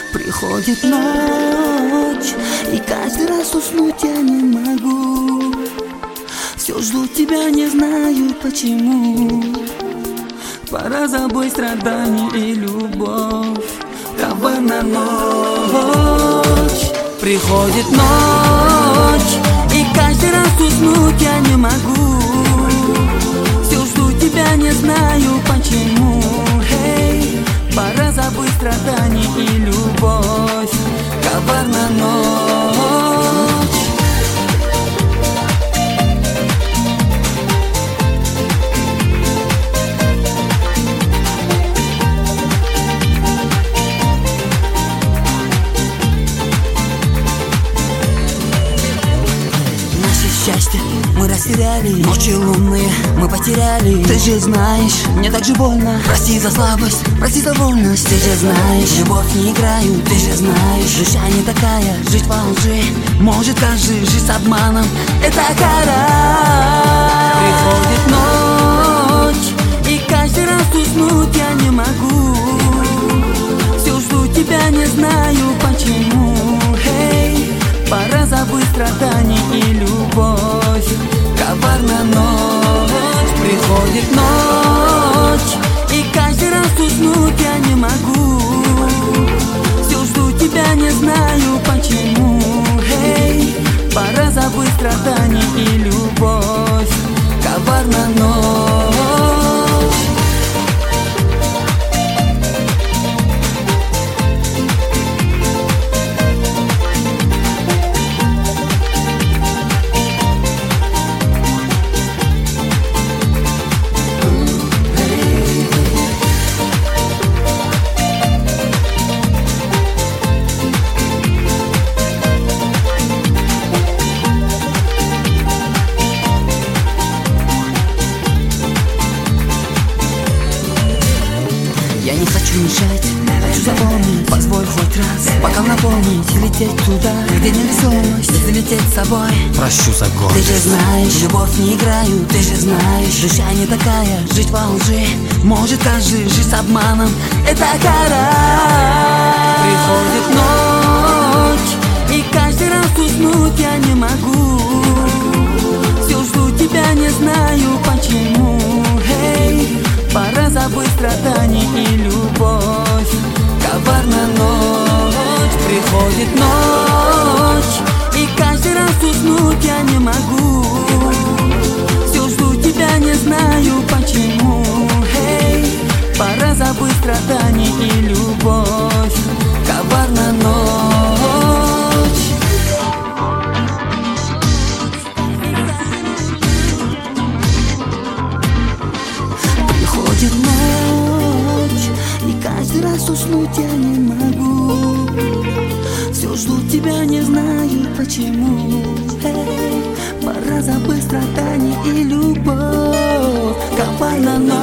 Приходит ночь, и каждый раз уснуть я не могу. Все жду тебя, не знаю почему. Пора забыть страдания и любовь. Коварная ночь. Приходит ночь, и каждый раз уснуть я не могу. Все жду тебя, не знаю почему. Эй, пора забыть страдания и любовь. Коварная ночь. Счастье мы растеряли, ночи лунные мы потеряли. Ты же знаешь, мне так же больно. Прости за слабость, прости за вольность. Ты же знаешь, любовь не играю. Ты же знаешь, душа не такая, жить во лжи может каждый, жить с обманом — это кара. Приходит ночь, и каждый раз уснуть я не могу. Все жду тебя, не знаю почему. Эй, пора забыть страдания и любовь. Коварная ночь. Приходит ночь, и каждый раз уснуть я не могу. Все жду тебя, не знаю почему. Эй, пора забыть страдания и любовь. Коварная ночь. Я не хочу мешать, хочу запомнить. Позволь хоть раз, пока напомнить. Лететь туда, где невесомость, залететь с собой. Прощу за гордость. Ты же знаешь, любовь не играю. Ты же знаешь, душа не такая, жить во лжи может каждый, жить с обманом — это кара. Приходит ночь, и каждый раз уснуть я не могу. Все жду тебя, не знаю почему. Эй, пора забыть страдания и любовь. Коварная ночь. Приходит ночь, и каждый раз уснуть я не могу. Все жду тебя, не знаю почему. Эй, пора забыть страдания и любовь. Коварная ночь. Приходит ночь, и каждый раз уснуть я не могу. Все жду тебя, не знаю почему. Эй, пора забыть страдания и любовь. Коварная ночь.